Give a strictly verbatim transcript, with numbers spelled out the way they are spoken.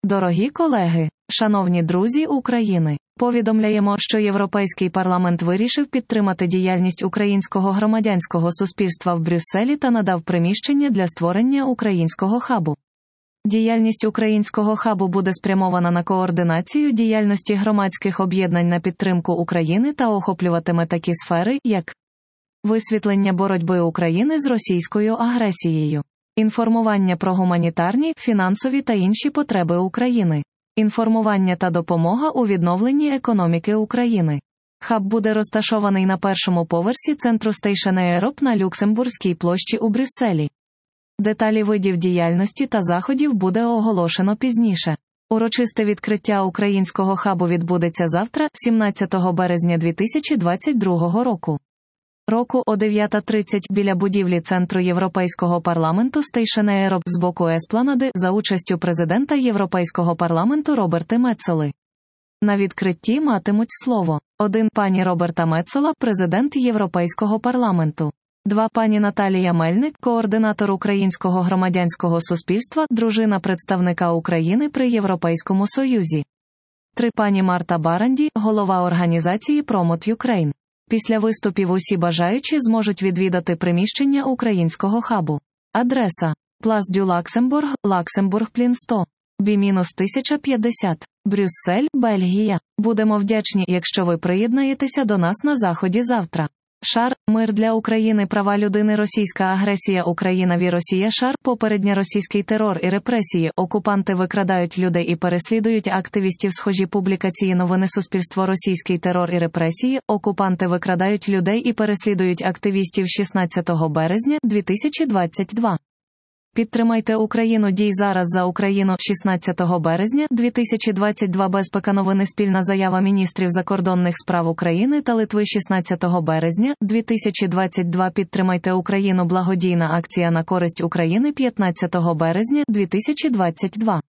Дорогі колеги, шановні друзі України, повідомляємо, що Європейський парламент вирішив підтримати діяльність українського громадянського суспільства в Брюсселі та надав приміщення для створення українського хабу. Діяльність українського хабу буде спрямована на координацію діяльності громадських об'єднань на підтримку України та охоплюватиме такі сфери, як висвітлення боротьби України з російською агресією, інформування про гуманітарні, фінансові та інші потреби України, інформування та допомога у відновленні економіки України. Хаб буде розташований на першому поверсі центру Station Europe на Люксембурзькій площі у Брюсселі. Деталі видів діяльності та заходів буде оголошено пізніше. Урочисте відкриття українського хабу відбудеться завтра, сімнадцятого березня дві тисячі двадцять другого року. Року о дев'ята тридцять біля будівлі Центру Європейського парламенту Station Europe з боку Еспланади за участю президента Європейського парламенту Роберти Мецоли. На відкритті матимуть слово один пані Роберта Мецола, президент Європейського парламенту. два пані Наталія Мельник, координатор Українського громадянського суспільства, дружина представника України при Європейському Союзі. три пані Марта Баранді, голова організації Promote Ukraine. Після виступів усі бажаючі зможуть відвідати приміщення українського хабу. Адреса: Place du Luxembourg, Luxembourg-Плін сто, Бі тисяча п'ятдесят, Брюссель, Бельгія. Будемо вдячні, якщо ви приєднаєтеся до нас на заході завтра. Шар, мир для України, права людини, російська агресія, Україна ві Росія, шар, попередня російський терор і репресії, окупанти викрадають людей і переслідують активістів, схожі публікації, новини, суспільство, російський терор і репресії, окупанти викрадають людей і переслідують активістів шістнадцятого березня дві тисячі двадцять два. Підтримайте Україну, дій зараз за Україну. Шістнадцятого березня дві тисячі двадцять два Безпека, новини, спільна заява міністрів закордонних справ України та Литви. Шістнадцятого березня дві тисячі двадцять два Підтримайте Україну, благодійна акція на користь України. П'ятнадцятого березня дві тисячі двадцять два